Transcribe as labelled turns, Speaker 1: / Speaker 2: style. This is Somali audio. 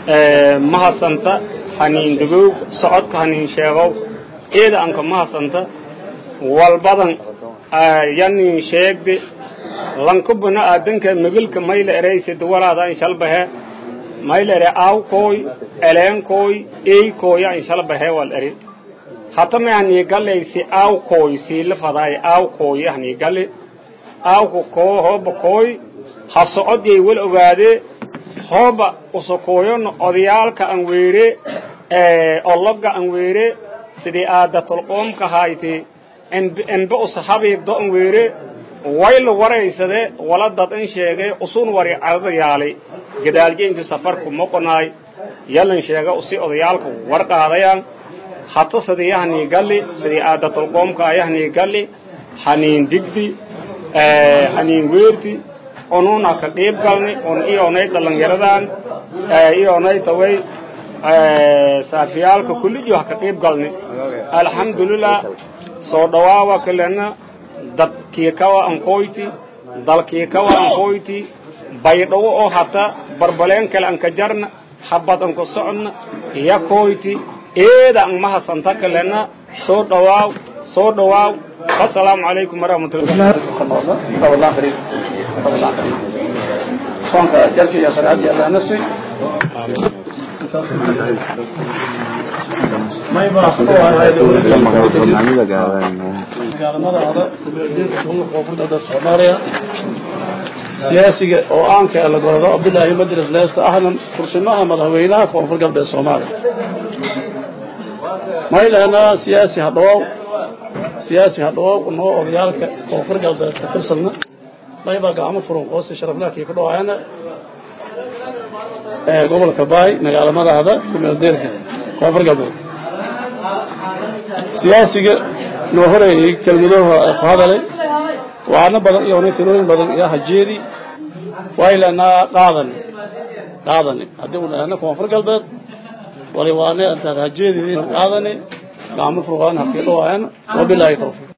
Speaker 1: mahasanta hanin dugu socodka hanin sheego eeda anka mahasanta walbadan yani sheegdi lankubuna aadanka magilka mayla ereysid walaada in shalbahe mayla ere aw koy eleen koy ey koy in shalbahe wal eri hatta maani galeysi aw koy si la faday aw koy yani gali aw ko hob koy hasocodii wal ogaade hoba usokoyon odiyalka an weere olloga an weere sidii aadatul qoom ka hayti en ba sahabi do an weere wayl wareysade wala dad in sheegay usun wari ardayaali gadaalje inta safarku moqonaay yalan sheega usi odiyalka war qaadayaan hatta sidiyahani gali sidii aadatul qoom ka ayahni gali hanin digdi hanin weerti onuna ka qeyb galni on iyonay dhalinyaradan iyonay taway saafiyalka kulliyo ka qeyb galni alhamdulillah soo dhawaawa kalena dadkii kawa an qoyti dalkii kawa an qoyti baydhawo oo hata barbaleen kale an ka jarna habadan ku socna ya qoyti eeda an mahasanta kalena soo dhawaaw assalamu alaykum warahmatullahi wabarakatuh صانك جرك يا سرعدي الله نسي ما يبغى أخطوها هذا هذا قوة الصومالية سياسي أو أنك على قرضاء عبد الله مدرس لا يستأهل فرسمها مذهبينها كونفر قبل الصومال ما إلى سياسي هذا ونو أضيالك كونفر قبل تفرسلنا ما يبقى عمل فرون قوس شرف لك يكدو أنا قبل كباي نقال ماذا هذا كم يديرك كفر قبل سياسي نوهري كلمته هذا لي وأنا بدأ يوني تلوين بدأ يا حجيري وإلى أنا قاضني أدون أنا كفر قبل ولي وأنا أنت حجيري قاضني عمل فرون حقيقة أنا وبالله توفيق